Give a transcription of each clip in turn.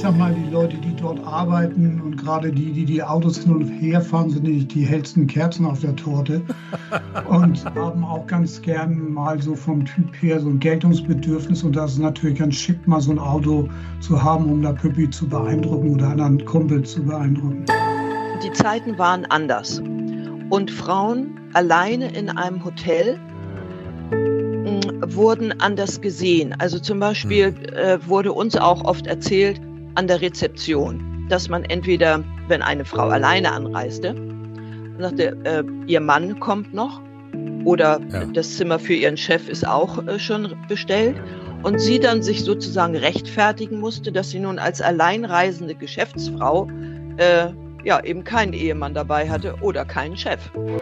sag mal, die Leute, die dort arbeiten und gerade die Autos hin und her fahren, sind nicht die hellsten Kerzen auf der Torte und haben auch ganz gern mal so vom Typ her so ein Geltungsbedürfnis. Und das ist natürlich ganz schick, mal so ein Auto zu haben, um da Püppi zu beeindrucken oder anderen Kumpel zu beeindrucken. Die Zeiten waren anders. Und Frauen alleine in einem Hotel wurden anders gesehen. Also zum Beispiel wurde uns auch oft erzählt an der Rezeption, dass man entweder, wenn eine Frau alleine anreiste, sagte, ihr Mann kommt noch oder das Zimmer für ihren Chef ist auch schon bestellt und sie dann sich sozusagen rechtfertigen musste, dass sie nun als alleinreisende Geschäftsfrau eben keinen Ehemann dabei hatte oder keinen Chef.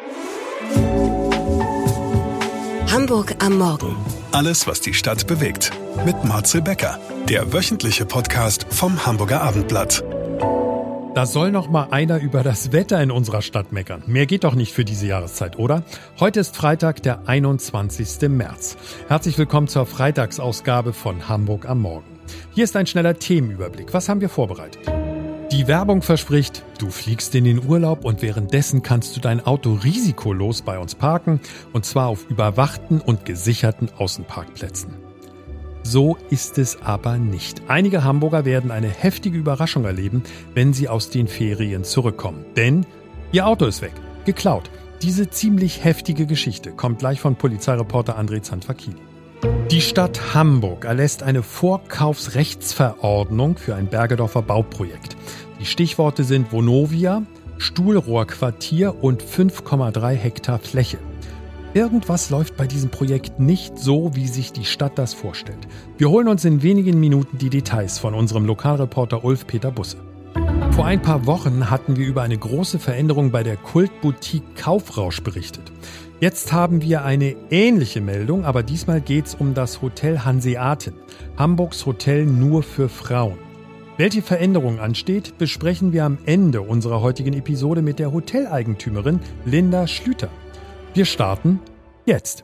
Hamburg am Morgen. Alles, was die Stadt bewegt. Mit Marcel Becker, der wöchentliche Podcast vom Hamburger Abendblatt. Da soll noch mal einer über das Wetter in unserer Stadt meckern. Mehr geht doch nicht für diese Jahreszeit, oder? Heute ist Freitag, der 21. März. Herzlich willkommen zur Freitagsausgabe von Hamburg am Morgen. Hier ist ein schneller Themenüberblick. Was haben wir vorbereitet? Die Werbung verspricht, du fliegst in den Urlaub und währenddessen kannst du dein Auto risikolos bei uns parken, und zwar auf überwachten und gesicherten Außenparkplätzen. So ist es aber nicht. Einige Hamburger werden eine heftige Überraschung erleben, wenn sie aus den Ferien zurückkommen. Denn ihr Auto ist weg, geklaut. Diese ziemlich heftige Geschichte kommt gleich von Polizeireporter André Zanfakini. Die Stadt Hamburg erlässt eine Vorkaufsrechtsverordnung für ein Bergedorfer Bauprojekt. Die Stichworte sind Vonovia, Stuhlrohrquartier und 5,3 Hektar Fläche. Irgendwas läuft bei diesem Projekt nicht so, wie sich die Stadt das vorstellt. Wir holen uns in wenigen Minuten die Details von unserem Lokalreporter Ulf-Peter Busse. Vor ein paar Wochen hatten wir über eine große Veränderung bei der Kultboutique Kaufrausch berichtet. Jetzt haben wir eine ähnliche Meldung, aber diesmal geht es um das Hotel Hanseaten, Hamburgs Hotel nur für Frauen. Welche Veränderung ansteht, besprechen wir am Ende unserer heutigen Episode mit der Hoteleigentümerin Linda Schlüter. Wir starten jetzt.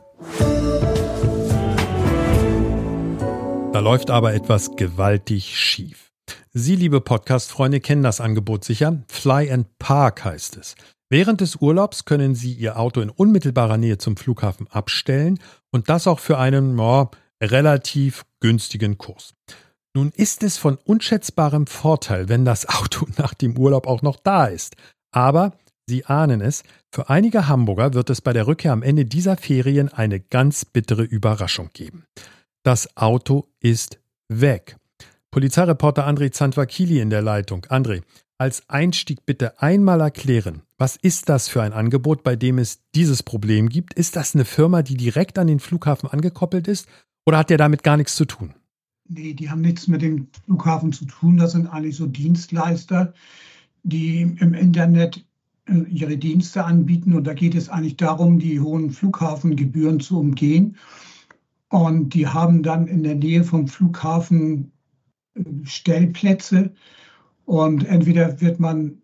Da läuft aber etwas gewaltig schief. Sie, liebe Podcast-Freunde, kennen das Angebot sicher. Fly and Park heißt es. Während des Urlaubs können Sie Ihr Auto in unmittelbarer Nähe zum Flughafen abstellen und das auch für einen relativ günstigen Kurs. Nun ist es von unschätzbarem Vorteil, wenn das Auto nach dem Urlaub auch noch da ist. Aber, Sie ahnen es, für einige Hamburger wird es bei der Rückkehr am Ende dieser Ferien eine ganz bittere Überraschung geben. Das Auto ist weg. Polizeireporter André Zanfakini in der Leitung. André, als Einstieg bitte einmal erklären, was ist das für ein Angebot, bei dem es dieses Problem gibt? Ist das eine Firma, die direkt an den Flughafen angekoppelt ist, oder hat der damit gar nichts zu tun? Nee, die haben nichts mit dem Flughafen zu tun. Das sind eigentlich so Dienstleister, die im Internet ihre Dienste anbieten. Und da geht es eigentlich darum, die hohen Flughafengebühren zu umgehen. Und die haben dann in der Nähe vom Flughafen Stellplätze. Und entweder wird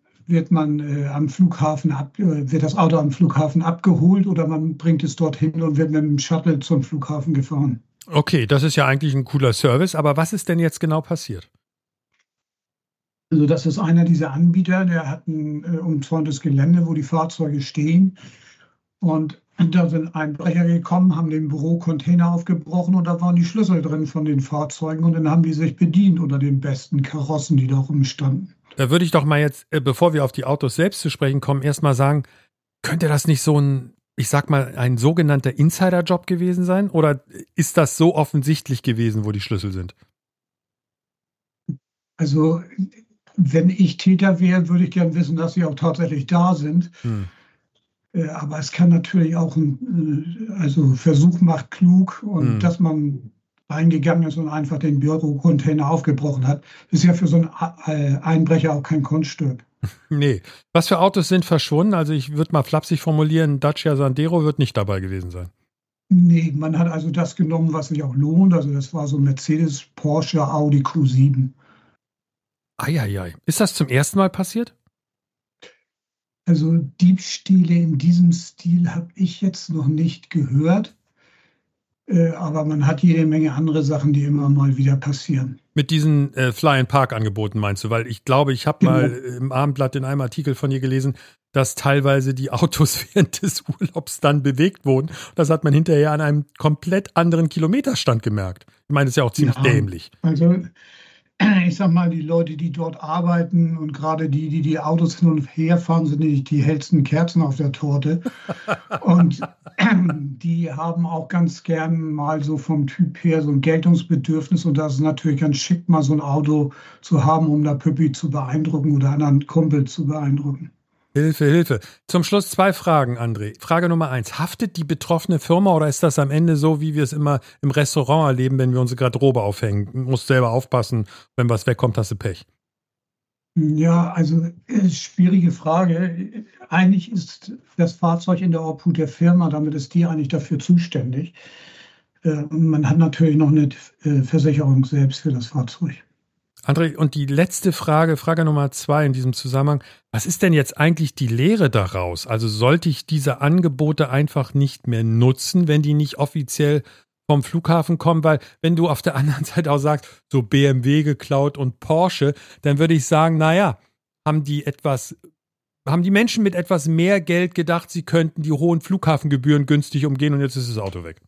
das Auto am Flughafen abgeholt oder man bringt es dorthin und wird mit dem Shuttle zum Flughafen gefahren. Okay, das ist ja eigentlich ein cooler Service, aber was ist denn jetzt genau passiert? Also das ist einer dieser Anbieter, der hat ein umzäuntes Gelände, wo die Fahrzeuge stehen. Und da sind Einbrecher gekommen, haben den Bürocontainer aufgebrochen und da waren die Schlüssel drin von den Fahrzeugen und dann haben die sich bedient unter den besten Karossen, die da rumstanden. Da würde ich doch mal jetzt, bevor wir auf die Autos selbst zu sprechen kommen, erstmal sagen, könnte das nicht so ein sogenannter Insider-Job gewesen sein? Oder ist das so offensichtlich gewesen, wo die Schlüssel sind? Also, wenn ich Täter wäre, würde ich gern wissen, dass sie auch tatsächlich da sind. Aber es kann natürlich auch Versuch macht klug und dass man reingegangen ist und einfach den Bürocontainer aufgebrochen hat, ist ja für so einen Einbrecher auch kein Kunststück. Nee. Was für Autos sind verschwunden? Also ich würde mal flapsig formulieren, Dacia Sandero wird nicht dabei gewesen sein. Nee, man hat also das genommen, was sich auch lohnt. Also das war so Mercedes, Porsche, Audi Q7. Eieiei. Ist das zum ersten Mal passiert? Also Diebstähle in diesem Stil habe ich jetzt noch nicht gehört. Aber man hat jede Menge andere Sachen, die immer mal wieder passieren. Mit diesen Fly-and-Park-Angeboten meinst du? Weil ich glaube, ich habe mal im Abendblatt in einem Artikel von dir gelesen, dass teilweise die Autos während des Urlaubs dann bewegt wurden. Das hat man hinterher an einem komplett anderen Kilometerstand gemerkt. Ich meine, das ist ja auch ziemlich dämlich. Also ich sag mal, die Leute, die dort arbeiten und gerade die Autos hin und her fahren, sind nicht die hellsten Kerzen auf der Torte. Und die haben auch ganz gern mal so vom Typ her so ein Geltungsbedürfnis. Und das ist natürlich ganz schick, mal so ein Auto zu haben, um da Püppi zu beeindrucken oder anderen Kumpel zu beeindrucken. Hilfe. Zum Schluss 2 Fragen, André. Frage Nummer 1. Haftet die betroffene Firma oder ist das am Ende so, wie wir es immer im Restaurant erleben, wenn wir unsere Garderobe aufhängen? Du musst selber aufpassen, wenn was wegkommt, hast du Pech. Ja, also schwierige Frage. Eigentlich ist das Fahrzeug in der Obhut der Firma, damit ist die eigentlich dafür zuständig. Man hat natürlich noch eine Versicherung selbst für das Fahrzeug. André, und die letzte Frage Nummer 2 in diesem Zusammenhang. Was ist denn jetzt eigentlich die Lehre daraus? Also sollte ich diese Angebote einfach nicht mehr nutzen, wenn die nicht offiziell vom Flughafen kommen? Weil wenn du auf der anderen Seite auch sagst, so BMW geklaut und Porsche, dann würde ich sagen, naja, haben die Menschen mit etwas mehr Geld gedacht, sie könnten die hohen Flughafengebühren günstig umgehen und jetzt ist das Auto weg.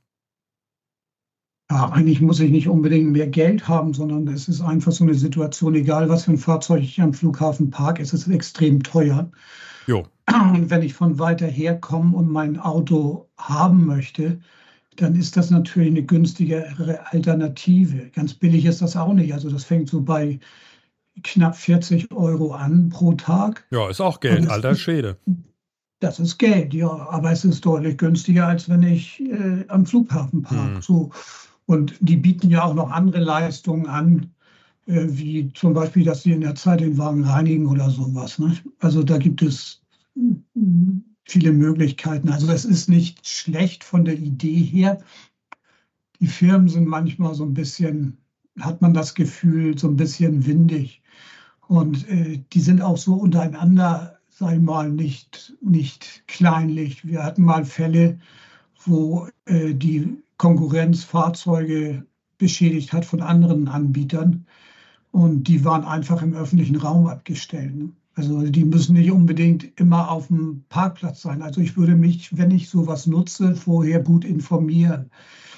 Ja, eigentlich muss ich nicht unbedingt mehr Geld haben, sondern es ist einfach so eine Situation, egal was für ein Fahrzeug ich am Flughafen parke, es ist extrem teuer. Jo. Und wenn ich von weiter her komme und mein Auto haben möchte, dann ist das natürlich eine günstigere Alternative. Ganz billig ist das auch nicht. Also das fängt so bei knapp 40 € an pro Tag. Ja, ist auch Geld, alter Schwede. Das ist Geld, ja, aber es ist deutlich günstiger, als wenn ich am Flughafen parke. So. Und die bieten ja auch noch andere Leistungen an, wie zum Beispiel, dass sie in der Zeit den Wagen reinigen oder sowas. Ne? Also da gibt es viele Möglichkeiten. Also es ist nicht schlecht von der Idee her. Die Firmen sind manchmal so ein bisschen, hat man das Gefühl, so ein bisschen windig. Und die sind auch so untereinander, sei mal, nicht kleinlich. Wir hatten mal Fälle, wo die Konkurrenz Fahrzeuge beschädigt hat von anderen Anbietern und die waren einfach im öffentlichen Raum abgestellt. Ne? Also die müssen nicht unbedingt immer auf dem Parkplatz sein. Also ich würde mich, wenn ich sowas nutze, vorher gut informieren.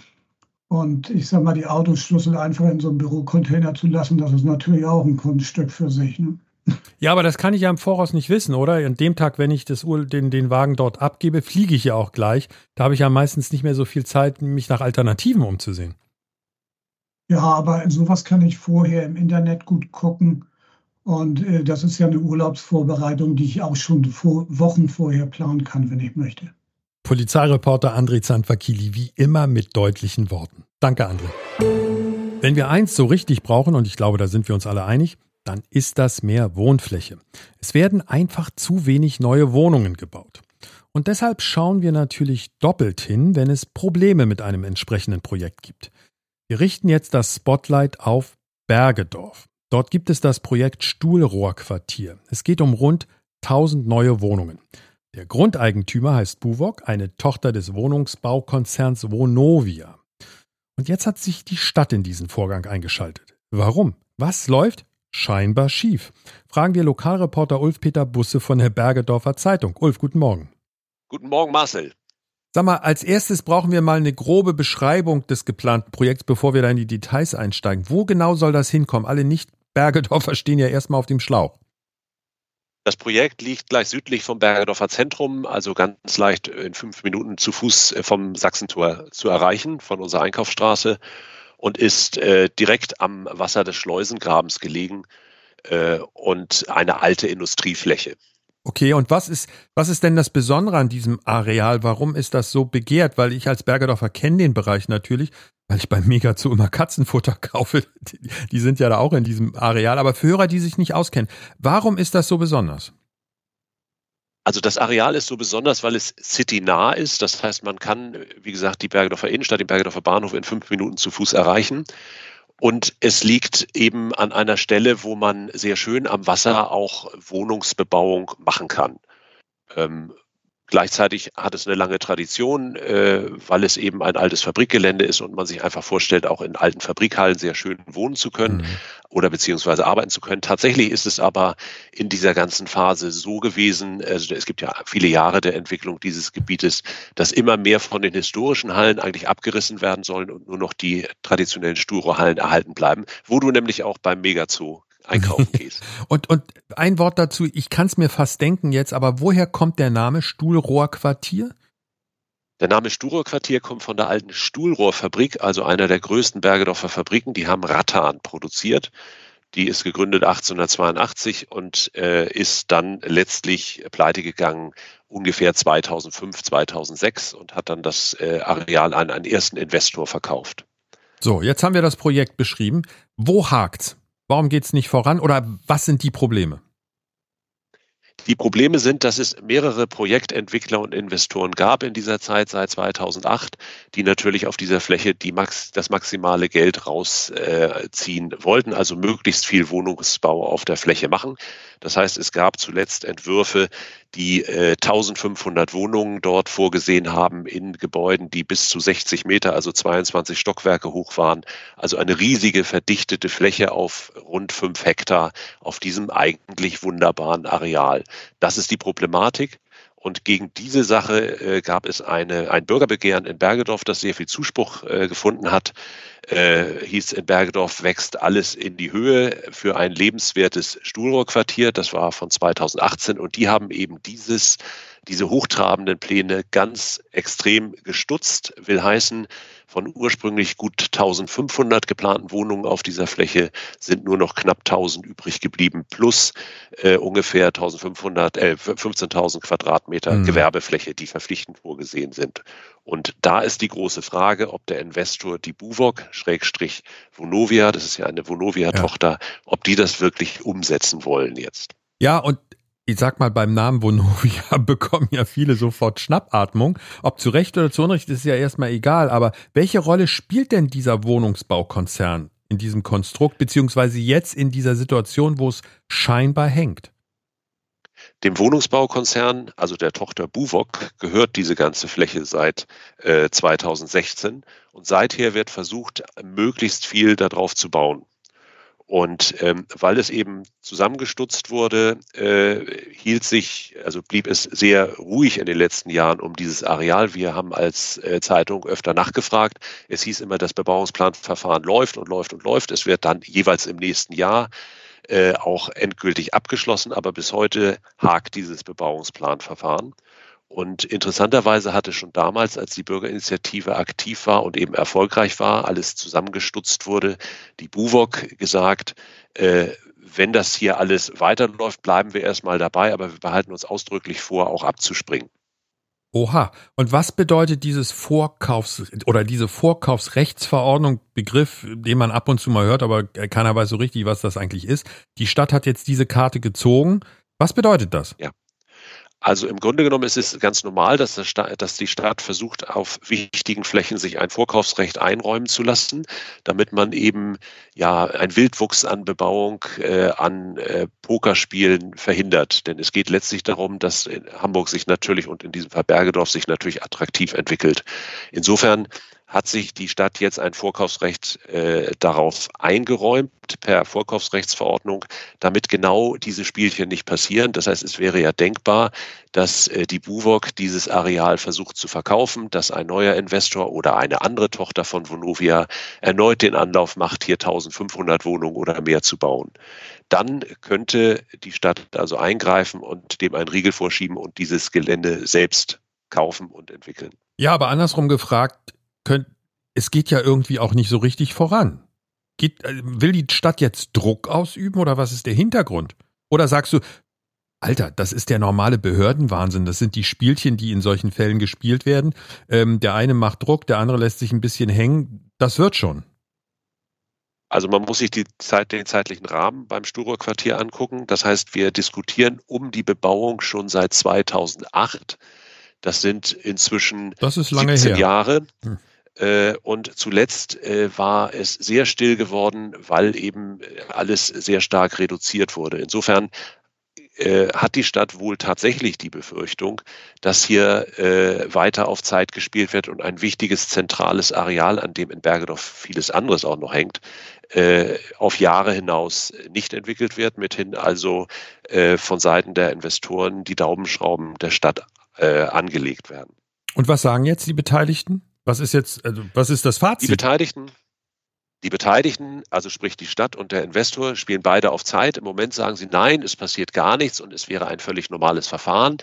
Und ich sage mal, die Autoschlüssel einfach in so einem Bürocontainer zu lassen, das ist natürlich auch ein Kunststück für sich. Ne? Ja, aber das kann ich ja im Voraus nicht wissen, oder? An dem Tag, wenn ich den Wagen dort abgebe, fliege ich ja auch gleich. Da habe ich ja meistens nicht mehr so viel Zeit, mich nach Alternativen umzusehen. Ja, aber sowas kann ich vorher im Internet gut gucken. Und das ist ja eine Urlaubsvorbereitung, die ich auch schon Wochen vorher planen kann, wenn ich möchte. Polizeireporter André Zanfakili, wie immer mit deutlichen Worten. Danke, André. Wenn wir eins so richtig brauchen, und ich glaube, da sind wir uns alle einig, dann ist das mehr Wohnfläche. Es werden einfach zu wenig neue Wohnungen gebaut. Und deshalb schauen wir natürlich doppelt hin, wenn es Probleme mit einem entsprechenden Projekt gibt. Wir richten jetzt das Spotlight auf Bergedorf. Dort gibt es das Projekt Stuhlrohrquartier. Es geht um rund 1000 neue Wohnungen. Der Grundeigentümer heißt Buwok, eine Tochter des Wohnungsbaukonzerns Vonovia. Und jetzt hat sich die Stadt in diesen Vorgang eingeschaltet. Warum? Was läuft? Scheinbar schief. Fragen wir Lokalreporter Ulf-Peter Busse von der Bergedorfer Zeitung. Ulf, guten Morgen. Guten Morgen, Marcel. Sag mal, als erstes brauchen wir mal eine grobe Beschreibung des geplanten Projekts, bevor wir da in die Details einsteigen. Wo genau soll das hinkommen? Alle Nicht-Bergedorfer stehen ja erstmal auf dem Schlauch. Das Projekt liegt gleich südlich vom Bergedorfer Zentrum, also ganz leicht in 5 Minuten zu Fuß vom Sachsentor zu erreichen, von unserer Einkaufsstraße, und ist direkt am Wasser des Schleusengrabens gelegen und eine alte Industriefläche. Okay, und was ist denn das Besondere an diesem Areal? Warum ist das so begehrt? Weil ich als Bergedorfer kenne den Bereich natürlich, weil ich beim Megazoo immer Katzenfutter kaufe. Die sind ja da auch in diesem Areal. Aber für Hörer, die sich nicht auskennen, warum ist das so besonders? Also das Areal ist so besonders, weil es citynah ist. Das heißt, man kann, wie gesagt, die Bergedorfer Innenstadt, den Bergedorfer Bahnhof in 5 Minuten zu Fuß erreichen. Und es liegt eben an einer Stelle, wo man sehr schön am Wasser auch Wohnungsbebauung machen kann. Gleichzeitig hat es eine lange Tradition, weil es eben ein altes Fabrikgelände ist und man sich einfach vorstellt, auch in alten Fabrikhallen sehr schön wohnen zu können oder beziehungsweise arbeiten zu können. Tatsächlich ist es aber in dieser ganzen Phase so gewesen, also es gibt ja viele Jahre der Entwicklung dieses Gebietes, dass immer mehr von den historischen Hallen eigentlich abgerissen werden sollen und nur noch die traditionellen Sturo-Hallen erhalten bleiben, wo du nämlich auch beim Megazoo einkaufen gehst. Und ein Wort dazu, ich kann es mir fast denken jetzt, aber woher kommt der Name Stuhlrohrquartier? Der Name Stuhlrohrquartier kommt von der alten Stuhlrohrfabrik, also einer der größten Bergedorfer Fabriken. Die haben Rattan produziert. Die ist gegründet 1882 und ist dann letztlich pleite gegangen ungefähr 2005, 2006 und hat dann das Areal an einen ersten Investor verkauft. So, jetzt haben wir das Projekt beschrieben. Wo hakt's? Warum geht's nicht voran oder was sind die Probleme? Die Probleme sind, dass es mehrere Projektentwickler und Investoren gab in dieser Zeit seit 2008, die natürlich auf dieser Fläche das maximale Geld rausziehen wollten, also möglichst viel Wohnungsbau auf der Fläche machen. Das heißt, es gab zuletzt Entwürfe, die 1500 Wohnungen dort vorgesehen haben in Gebäuden, die bis zu 60 Meter, also 22 Stockwerke hoch waren. Also eine riesige verdichtete Fläche auf rund 5 Hektar auf diesem eigentlich wunderbaren Areal. Das ist die Problematik. Und gegen diese Sache gab es ein Bürgerbegehren in Bergedorf, das sehr viel Zuspruch gefunden hat. Hieß in Bergedorf wächst alles in die Höhe für ein lebenswertes Stuhlrohrquartier. Das war von 2018 und die haben eben diese hochtrabenden Pläne ganz extrem gestutzt. Will heißen, von ursprünglich gut 1500 geplanten Wohnungen auf dieser Fläche sind nur noch knapp 1000 übrig geblieben, plus ungefähr 15.000 Quadratmeter Gewerbefläche, die verpflichtend vorgesehen sind. Und da ist die große Frage, ob der Investor die Buwog Vonovia, das ist ja eine Vonovia-Tochter, ob die das wirklich umsetzen wollen jetzt. Ja, und ich sag mal, beim Namen Vonovia bekommen ja viele sofort Schnappatmung. Ob zu Recht oder zu Unrecht, ist ja erstmal egal. Aber welche Rolle spielt denn dieser Wohnungsbaukonzern in diesem Konstrukt, beziehungsweise jetzt in dieser Situation, wo es scheinbar hängt? Dem Wohnungsbaukonzern, also der Tochter Buwog, gehört diese ganze Fläche seit 2016. Und seither wird versucht, möglichst viel darauf zu bauen. Und weil es eben zusammengestutzt wurde, blieb es sehr ruhig in den letzten Jahren um dieses Areal. Wir haben als Zeitung öfter nachgefragt. Es hieß immer, das Bebauungsplanverfahren läuft und läuft und läuft. Es wird dann jeweils im nächsten Jahr auch endgültig abgeschlossen, aber bis heute hakt dieses Bebauungsplanverfahren. Und interessanterweise hatte schon damals, als die Bürgerinitiative aktiv war und eben erfolgreich war, alles zusammengestutzt wurde, die Buwog gesagt, wenn das hier alles weiterläuft, bleiben wir erstmal dabei, aber wir behalten uns ausdrücklich vor, auch abzuspringen. Oha. Und was bedeutet diese Vorkaufsrechtsverordnung, Begriff, den man ab und zu mal hört, aber keiner weiß so richtig, was das eigentlich ist? Die Stadt hat jetzt diese Karte gezogen. Was bedeutet das? Ja. Also im Grunde genommen ist es ganz normal, dass die Stadt versucht, auf wichtigen Flächen sich ein Vorkaufsrecht einräumen zu lassen, damit man eben ein Wildwuchs an Bebauung, an Pokerspielen verhindert. Denn es geht letztlich darum, dass in Hamburg sich natürlich und in diesem Fall Bergedorf sich natürlich attraktiv entwickelt. Insofern hat sich die Stadt jetzt ein Vorkaufsrecht darauf eingeräumt, per Vorkaufsrechtsverordnung, damit genau diese Spielchen nicht passieren. Das heißt, es wäre ja denkbar, dass die Buwog dieses Areal versucht zu verkaufen, dass ein neuer Investor oder eine andere Tochter von Vonovia erneut den Anlauf macht, hier 1500 Wohnungen oder mehr zu bauen. Dann könnte die Stadt also eingreifen und dem einen Riegel vorschieben und dieses Gelände selbst kaufen und entwickeln. Ja, aber andersrum gefragt, es geht ja irgendwie auch nicht so richtig voran. Will die Stadt jetzt Druck ausüben oder was ist der Hintergrund? Oder sagst du, Alter, das ist der normale Behördenwahnsinn, das sind die Spielchen, die in solchen Fällen gespielt werden. Der eine macht Druck, der andere lässt sich ein bisschen hängen, das wird schon. Also man muss sich den zeitlichen Rahmen beim Stuhlrohrquartier angucken. Das heißt, wir diskutieren um die Bebauung schon seit 2008. Das sind inzwischen 17 Jahre. Und zuletzt war es sehr still geworden, weil eben alles sehr stark reduziert wurde. Insofern hat die Stadt wohl tatsächlich die Befürchtung, dass hier weiter auf Zeit gespielt wird und ein wichtiges zentrales Areal, an dem in Bergedorf vieles anderes auch noch hängt, auf Jahre hinaus nicht entwickelt wird, mithin also von Seiten der Investoren die Daumenschrauben der Stadt angelegt werden. Und was sagen jetzt die Beteiligten? Was ist das Fazit? Die Beteiligten, also sprich die Stadt und der Investor, spielen beide auf Zeit. Im Moment sagen sie, nein, es passiert gar nichts und es wäre ein völlig normales Verfahren.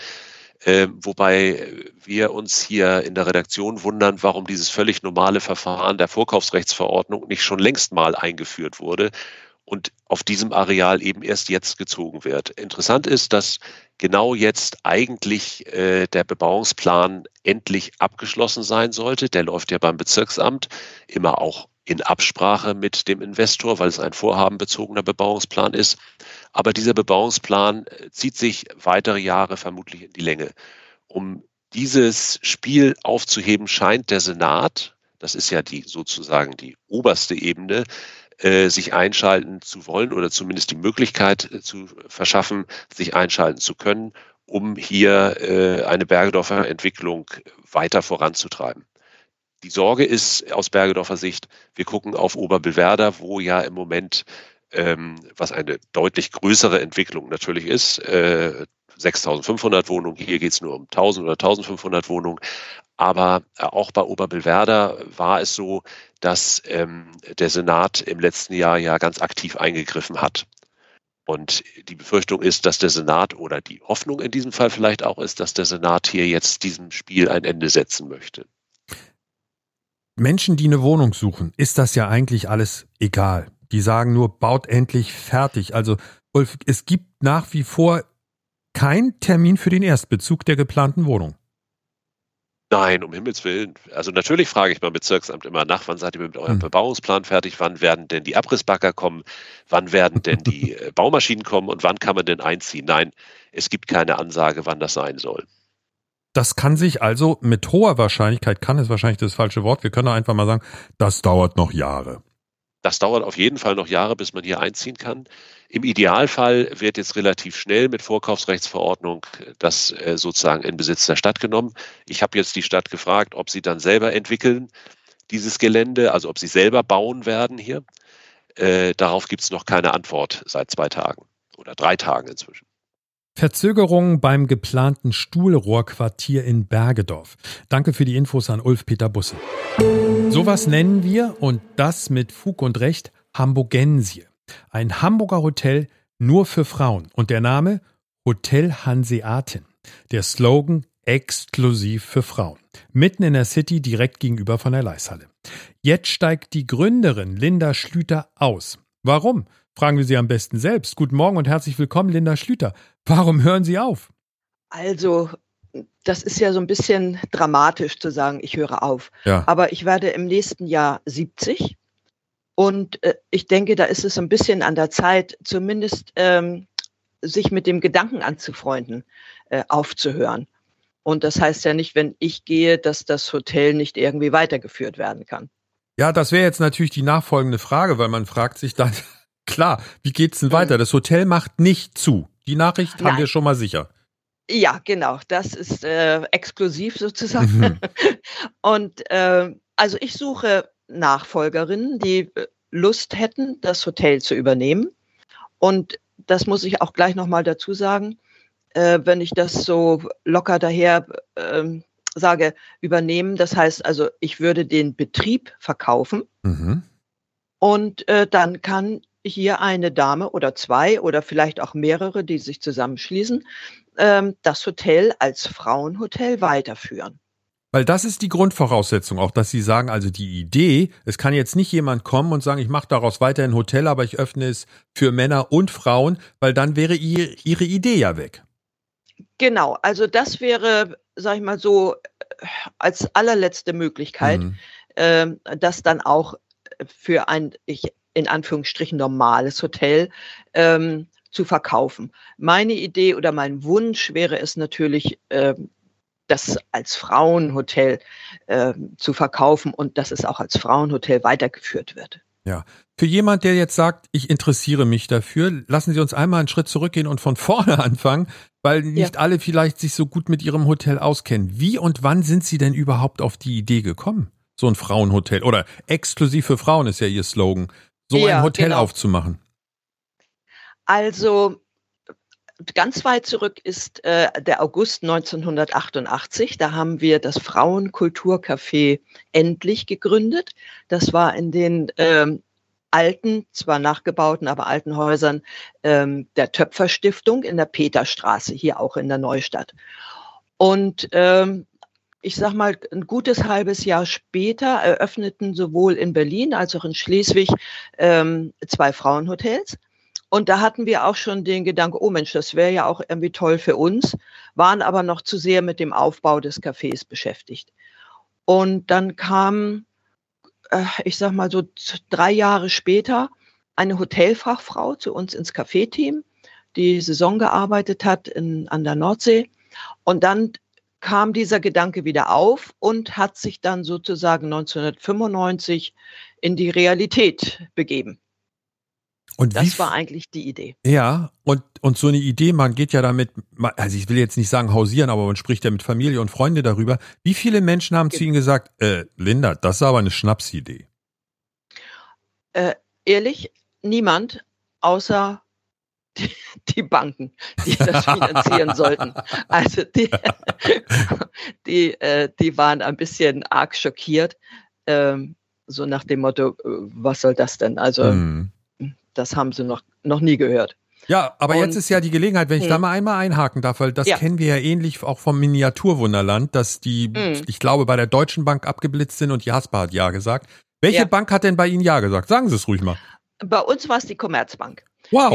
Wobei wir uns hier in der Redaktion wundern, warum dieses völlig normale Verfahren der Vorkaufsrechtsverordnung nicht schon längst mal eingeführt wurde und auf diesem Areal eben erst jetzt gezogen wird. Interessant ist, dass genau jetzt eigentlich der Bebauungsplan endlich abgeschlossen sein sollte. Der läuft ja beim Bezirksamt, immer auch in Absprache mit dem Investor, weil es ein vorhabenbezogener Bebauungsplan ist. Aber dieser Bebauungsplan zieht sich weitere Jahre vermutlich in die Länge. Um dieses Spiel aufzuheben, scheint der Senat, das ist ja sozusagen die oberste Ebene, sich einschalten zu wollen oder zumindest die Möglichkeit zu verschaffen, sich einschalten zu können, um hier eine Bergedorfer Entwicklung weiter voranzutreiben. Die Sorge ist aus Bergedorfer Sicht, wir gucken auf Oberbillwerder, wo ja im Moment, was eine deutlich größere Entwicklung natürlich ist, 6.500 Wohnungen, hier geht es nur um 1.000 oder 1.500 Wohnungen. Aber auch bei Oberbillwerder war es so, dass der Senat im letzten Jahr ja ganz aktiv eingegriffen hat. Und die Befürchtung ist, dass der Senat oder die Hoffnung in diesem Fall vielleicht auch ist, dass der Senat hier jetzt diesem Spiel ein Ende setzen möchte. Menschen, die eine Wohnung suchen, ist das ja eigentlich alles egal. Die sagen nur, baut endlich fertig. Also Ulf, es gibt nach wie vor keinen Termin für den Erstbezug der geplanten Wohnung. Nein, um Himmels Willen. Also natürlich frage ich beim Bezirksamt immer nach, wann seid ihr mit eurem Bebauungsplan fertig, wann werden denn die Abrissbagger kommen, wann werden denn die Baumaschinen kommen und wann kann man denn einziehen? Nein, es gibt keine Ansage, wann das sein soll. Das kann sich also mit hoher Wahrscheinlichkeit, kann ist wahrscheinlich das falsche Wort, wir können einfach mal sagen, das dauert noch Jahre. Das dauert auf jeden Fall noch Jahre, bis man hier einziehen kann. Im Idealfall wird jetzt relativ schnell mit Vorkaufsrechtsverordnung das sozusagen in Besitz der Stadt genommen. Ich habe jetzt die Stadt gefragt, ob sie dann selber entwickeln, dieses Gelände, also ob sie selber bauen werden hier. Darauf gibt es noch keine Antwort seit 2 Tagen oder 3 Tagen inzwischen. Verzögerungen beim geplanten Stuhlrohrquartier in Bergedorf. Danke für die Infos an Ulf-Peter Busse. Sowas nennen wir, und das mit Fug und Recht, Hamburgensie. Ein Hamburger Hotel nur für Frauen. Und der Name Hotel Hanseatin. Der Slogan exklusiv für Frauen. Mitten in der City, direkt gegenüber von der Leishalle. Jetzt steigt die Gründerin Linda Schlüter aus. Warum? Fragen wir sie am besten selbst. Guten Morgen und herzlich willkommen, Linda Schlüter. Warum hören Sie auf? Also, das ist ja so ein bisschen dramatisch zu sagen, ich höre auf. Ja. Aber ich werde im nächsten Jahr 70 und ich denke, da ist es ein bisschen an der Zeit, zumindest sich mit dem Gedanken anzufreunden, aufzuhören. Und das heißt ja nicht, wenn ich gehe, dass das Hotel nicht irgendwie weitergeführt werden kann. Ja, das wäre jetzt natürlich die nachfolgende Frage, weil man fragt sich dann, klar, wie geht's denn weiter? Das Hotel macht nicht zu. Die Nachricht haben wir schon mal sicher. Ja, genau. Das ist exklusiv sozusagen. Und also ich suche Nachfolgerinnen, die Lust hätten, das Hotel zu übernehmen. Und das muss ich auch gleich nochmal dazu sagen, wenn ich das so locker daher sage, übernehmen. Das heißt also, ich würde den Betrieb verkaufen und dann kann hier eine Dame oder 2 oder vielleicht auch mehrere, die sich zusammenschließen, das Hotel als Frauenhotel weiterführen. Weil das ist die Grundvoraussetzung, auch dass Sie sagen, also die Idee, es kann jetzt nicht jemand kommen und sagen, ich mache daraus weiter ein Hotel, aber ich öffne es für Männer und Frauen, weil dann wäre Ihre Idee ja weg. Genau, also das wäre, sag ich mal so, als allerletzte Möglichkeit, das dann auch für ein, in Anführungsstrichen, normales Hotel zu verkaufen. Meine Idee oder mein Wunsch wäre es natürlich, das als Frauenhotel zu verkaufen und dass es auch als Frauenhotel weitergeführt wird. Ja, Für jemand, der jetzt sagt, ich interessiere mich dafür, lassen Sie uns einmal einen Schritt zurückgehen und von vorne anfangen, weil nicht alle vielleicht sich so gut mit Ihrem Hotel auskennen. Wie und wann sind Sie denn überhaupt auf die Idee gekommen, so ein Frauenhotel oder exklusiv für Frauen ist ja Ihr Slogan, so ein Hotel aufzumachen? Also ganz weit zurück ist der August 1988. Da haben wir das Frauenkulturcafé endlich gegründet. Das war in den alten, zwar nachgebauten, aber alten Häusern der Töpferstiftung in der Peterstraße, hier auch in der Neustadt. Und ich sag mal, ein gutes halbes Jahr später eröffneten sowohl in Berlin als auch in Schleswig 2 Frauenhotels. Und da hatten wir auch schon den Gedanken, oh Mensch, das wäre ja auch irgendwie toll für uns, waren aber noch zu sehr mit dem Aufbau des Cafés beschäftigt. Und dann kam, ich sag mal so 3 Jahre später, eine Hotelfachfrau zu uns ins Café-Team, die Saison gearbeitet hat an der Nordsee. Und dann kam dieser Gedanke wieder auf und hat sich dann sozusagen 1995 in die Realität begeben. Und das war eigentlich die Idee. Ja, und so eine Idee, man geht ja damit, also ich will jetzt nicht sagen hausieren, aber man spricht ja mit Familie und Freunde darüber. Wie viele Menschen haben zu Ihnen gesagt, Linda, das ist aber eine Schnapsidee? Ehrlich, niemand, außer die Banken, die das finanzieren sollten. Also die waren ein bisschen arg schockiert, so nach dem Motto, was soll das denn? Also das haben sie noch nie gehört. Ja, aber jetzt ist ja die Gelegenheit, wenn ich da mal einmal einhaken darf, weil das kennen wir ja ähnlich auch vom Miniaturwunderland, dass die, ich glaube, bei der Deutschen Bank abgeblitzt sind und Jasper hat Ja gesagt. Welche Bank hat denn bei Ihnen Ja gesagt? Sagen Sie es ruhig mal. Bei uns war es die Commerzbank. Wow.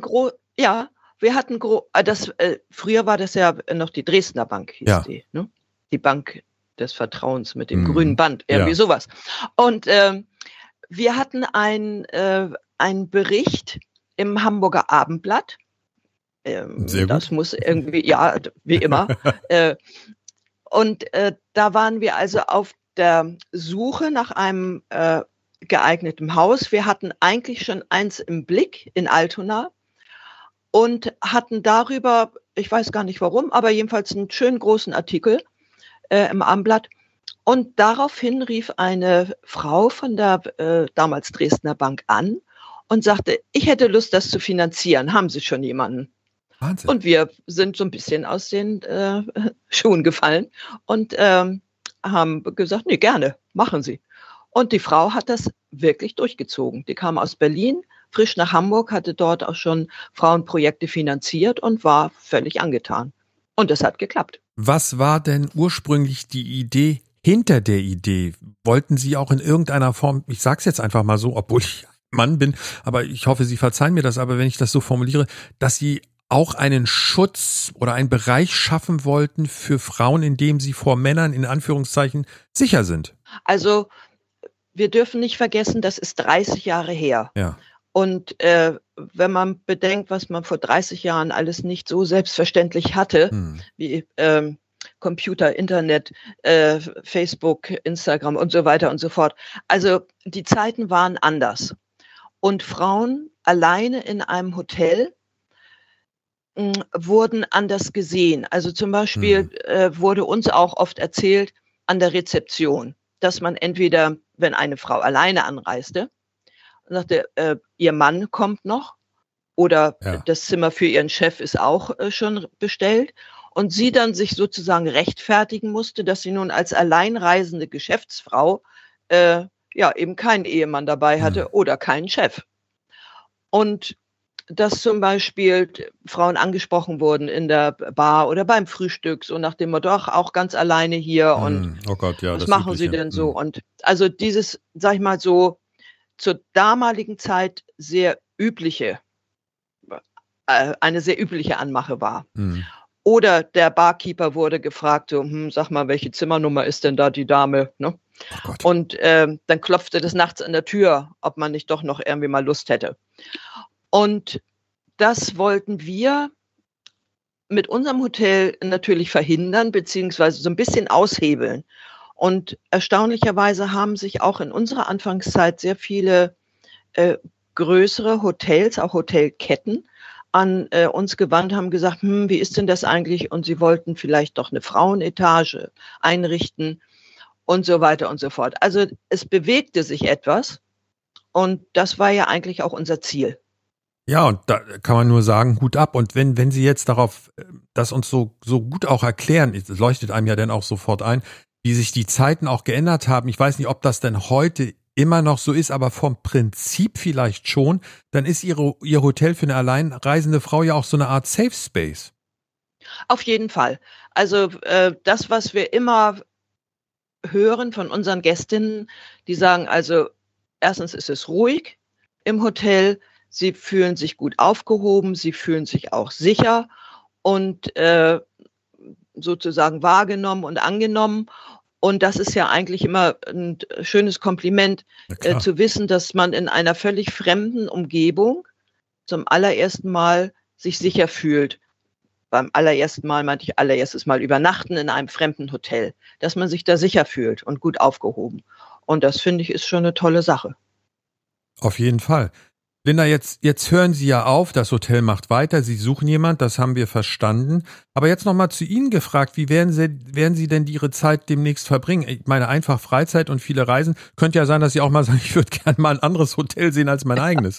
Früher war das ja noch die Dresdner Bank, hieß die, ne? Die Bank des Vertrauens mit dem grünen Band, irgendwie sowas. Und wir hatten einen Bericht im Hamburger Abendblatt. Sehr gut. Das muss irgendwie, ja, wie immer. Und da waren wir also auf der Suche nach einem geeigneten Haus. Wir hatten eigentlich schon eins im Blick in Altona und hatten darüber, ich weiß gar nicht warum, aber jedenfalls einen schönen großen Artikel im Abendblatt. Und daraufhin rief eine Frau von der damals Dresdner Bank an und sagte, ich hätte Lust, das zu finanzieren. Haben Sie schon jemanden? Wahnsinn. Und wir sind so ein bisschen aus den Schuhen gefallen und haben gesagt, nee, gerne, machen Sie. Und die Frau hat das wirklich durchgezogen. Die kam aus Berlin, frisch nach Hamburg, hatte dort auch schon Frauenprojekte finanziert und war völlig angetan. Und es hat geklappt. Was war denn ursprünglich die Idee hinter der Idee? Wollten Sie auch in irgendeiner Form, ich sage es jetzt einfach mal so, obwohl ich Mann bin, aber ich hoffe, Sie verzeihen mir das, aber wenn ich das so formuliere, dass Sie auch einen Schutz oder einen Bereich schaffen wollten für Frauen, in dem sie vor Männern in Anführungszeichen sicher sind? Also wir dürfen nicht vergessen, das ist 30 Jahre her. Ja. Und wenn man bedenkt, was man vor 30 Jahren alles nicht so selbstverständlich hatte, wie Computer, Internet, Facebook, Instagram und so weiter und so fort. Also die Zeiten waren anders. Und Frauen alleine in einem Hotel wurden anders gesehen. Also zum Beispiel wurde uns auch oft erzählt an der Rezeption, dass man entweder, wenn eine Frau alleine anreiste, sagte, ihr Mann kommt noch oder das Zimmer für ihren Chef ist auch schon bestellt und sie dann sich sozusagen rechtfertigen musste, dass sie nun als alleinreisende Geschäftsfrau eben keinen Ehemann dabei hatte oder keinen Chef. Und dass zum Beispiel Frauen angesprochen wurden in der Bar oder beim Frühstück, so nach dem Motto, ach, auch ganz alleine hier und oh Gott, ja, was machen Sie denn so? Und also dieses, sag ich mal so, zur damaligen Zeit eine sehr übliche Anmache war. Oder der Barkeeper wurde gefragt, so, sag mal, welche Zimmernummer ist denn da die Dame? Ne? Oh Gott. Und dann klopfte das nachts an der Tür, ob man nicht doch noch irgendwie mal Lust hätte. Und das wollten wir mit unserem Hotel natürlich verhindern, beziehungsweise so ein bisschen aushebeln. Und erstaunlicherweise haben sich auch in unserer Anfangszeit sehr viele größere Hotels, auch Hotelketten, an uns gewandt, haben gesagt, wie ist denn das eigentlich? Und sie wollten vielleicht doch eine Frauenetage einrichten und so weiter und so fort. Also es bewegte sich etwas und das war ja eigentlich auch unser Ziel. Ja, und da kann man nur sagen, Hut ab. Und wenn Sie jetzt darauf, das uns so gut auch erklären, es leuchtet einem ja dann auch sofort ein, wie sich die Zeiten auch geändert haben. Ich weiß nicht, ob das denn heute immer noch so ist, aber vom Prinzip vielleicht schon, dann ist Ihr Hotel für eine alleinreisende Frau ja auch so eine Art Safe Space. Auf jeden Fall. Also das, was wir immer hören von unseren Gästinnen, die sagen also, erstens ist es ruhig im Hotel, sie fühlen sich gut aufgehoben, sie fühlen sich auch sicher und sozusagen wahrgenommen und angenommen. Und das ist ja eigentlich immer ein schönes Kompliment, zu wissen, dass man in einer völlig fremden Umgebung zum allerersten Mal sich sicher fühlt. Beim allerersten Mal meinte ich allererstes Mal übernachten in einem fremden Hotel, dass man sich da sicher fühlt und gut aufgehoben. Und das finde ich ist schon eine tolle Sache. Auf jeden Fall. Linda, jetzt hören Sie ja auf, das Hotel macht weiter, Sie suchen jemand, das haben wir verstanden. Aber jetzt nochmal zu Ihnen gefragt, wie werden Sie denn Ihre Zeit demnächst verbringen? Ich meine, einfach Freizeit und viele Reisen. Könnte ja sein, dass Sie auch mal sagen, ich würde gerne mal ein anderes Hotel sehen als mein eigenes.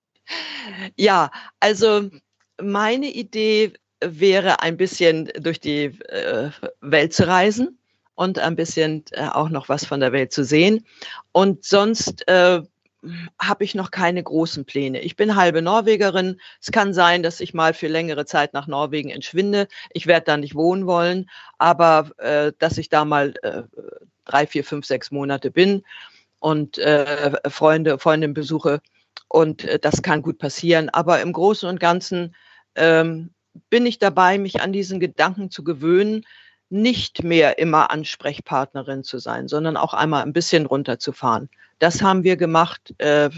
Ja, also meine Idee wäre, ein bisschen durch die Welt zu reisen und ein bisschen auch noch was von der Welt zu sehen. Und sonst habe ich noch keine großen Pläne. Ich bin halbe Norwegerin. Es kann sein, dass ich mal für längere Zeit nach Norwegen entschwinde. Ich werde da nicht wohnen wollen, aber dass ich da mal 3, 4, 5, 6 Monate bin und Freundinnen besuche. Und das kann gut passieren. Aber im Großen und Ganzen bin ich dabei, mich an diesen Gedanken zu gewöhnen, nicht mehr immer Ansprechpartnerin zu sein, sondern auch einmal ein bisschen runterzufahren. Das haben wir gemacht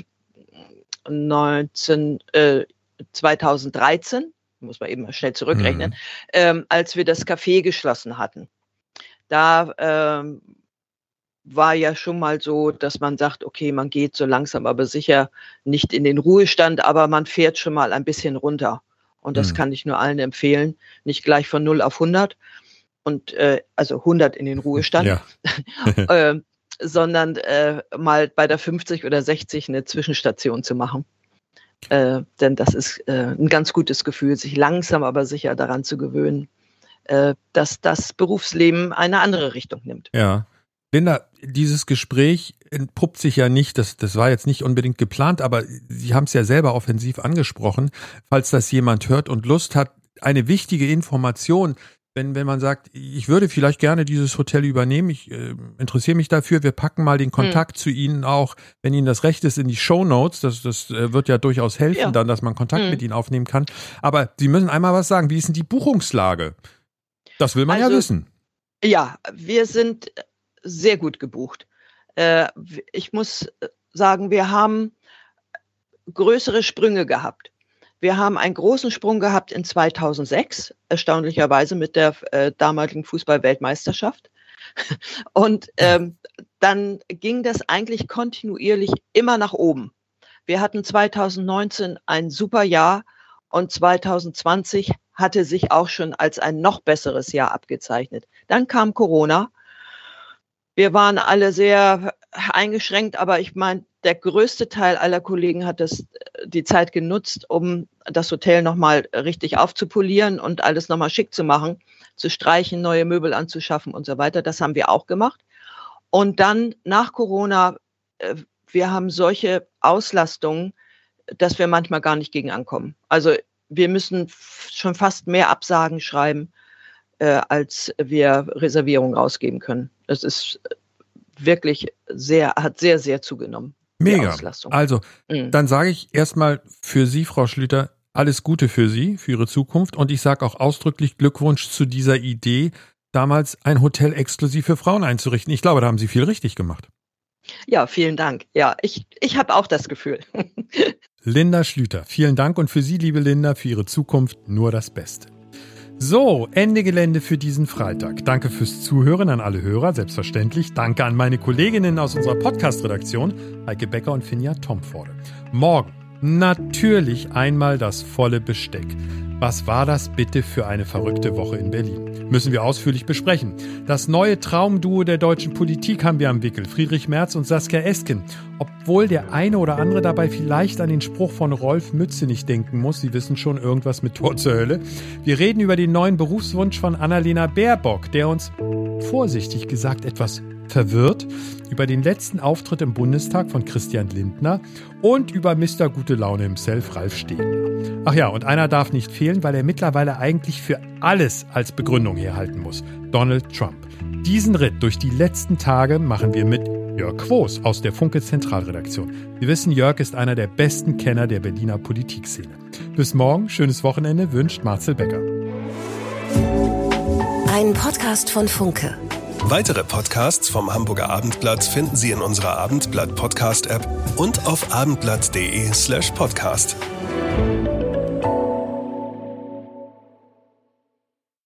2013, muss man eben mal schnell zurückrechnen, als wir das Café geschlossen hatten. Da war ja schon mal so, dass man sagt, okay, man geht so langsam aber sicher nicht in den Ruhestand, aber man fährt schon mal ein bisschen runter. Und das kann ich nur allen empfehlen, nicht gleich von 0 auf 100 und also 100 in den Ruhestand, ja. Sondern mal bei der 50 oder 60 eine Zwischenstation zu machen. Denn das ist ein ganz gutes Gefühl, sich langsam aber sicher daran zu gewöhnen, dass das Berufsleben eine andere Richtung nimmt. Ja. Linda, dieses Gespräch entpuppt sich ja nicht, das war jetzt nicht unbedingt geplant, aber Sie haben es ja selber offensiv angesprochen. Falls das jemand hört und Lust hat, eine wichtige Information, wenn man sagt, ich würde vielleicht gerne dieses Hotel übernehmen, ich interessiere mich dafür, wir packen mal den Kontakt zu Ihnen auch, wenn Ihnen das recht ist, in die Shownotes, das wird ja durchaus helfen dann, dass man Kontakt mit Ihnen aufnehmen kann. Aber Sie müssen einmal was sagen, wie ist denn die Buchungslage? Das will man ja wissen. Ja, wir sind sehr gut gebucht. Ich muss sagen, wir haben größere Sprünge gehabt. Wir haben einen großen Sprung gehabt in 2006, erstaunlicherweise mit der damaligen Fußball-Weltmeisterschaft. Und dann ging das eigentlich kontinuierlich immer nach oben. Wir hatten 2019 ein super Jahr und 2020 hatte sich auch schon als ein noch besseres Jahr abgezeichnet. Dann kam Corona. Wir waren alle sehr eingeschränkt, aber ich meine, der größte Teil aller Kollegen hat die Zeit genutzt, um das Hotel nochmal richtig aufzupolieren und alles nochmal schick zu machen, zu streichen, neue Möbel anzuschaffen und so weiter. Das haben wir auch gemacht. Und dann nach Corona, wir haben solche Auslastungen, dass wir manchmal gar nicht gegen ankommen. Also wir müssen schon fast mehr Absagen schreiben, als wir Reservierungen rausgeben können. Es ist wirklich hat sehr, sehr zugenommen. Mega. Also, dann sage ich erstmal für Sie, Frau Schlüter, alles Gute für Sie, für Ihre Zukunft. Und ich sage auch ausdrücklich Glückwunsch zu dieser Idee, damals ein Hotel exklusiv für Frauen einzurichten. Ich glaube, da haben Sie viel richtig gemacht. Ja, vielen Dank. Ja, ich habe auch das Gefühl. Linda Schlüter, vielen Dank und für Sie, liebe Linda, für Ihre Zukunft nur das Beste. So, Ende Gelände für diesen Freitag. Danke fürs Zuhören an alle Hörer, selbstverständlich. Danke an meine Kolleginnen aus unserer Podcast-Redaktion, Heike Becker und Finja Tomforde. Morgen natürlich einmal das volle Besteck. Was war das bitte für eine verrückte Woche in Berlin? Müssen wir ausführlich besprechen. Das neue Traumduo der deutschen Politik haben wir am Wickel, Friedrich Merz und Saskia Esken. Obwohl der eine oder andere dabei vielleicht an den Spruch von Rolf Mützenich denken muss, Sie wissen schon, irgendwas mit Tor zur Hölle. Wir reden über den neuen Berufswunsch von Annalena Baerbock, der uns, vorsichtig gesagt, etwas verwirrt, über den letzten Auftritt im Bundestag von Christian Lindner und über Mr. Gute Laune himself, Ralf Stegner. Ach ja, und einer darf nicht fehlen, weil er mittlerweile eigentlich für alles als Begründung herhalten muss. Donald Trump. Diesen Ritt durch die letzten Tage machen wir mit Jörg Quos aus der Funke Zentralredaktion. Sie wissen, Jörg ist einer der besten Kenner der Berliner Politikszene. Bis morgen, schönes Wochenende, wünscht Marcel Becker. Ein Podcast von Funke. Weitere Podcasts vom Hamburger Abendblatt finden Sie in unserer Abendblatt-Podcast-App und auf abendblatt.de/podcast.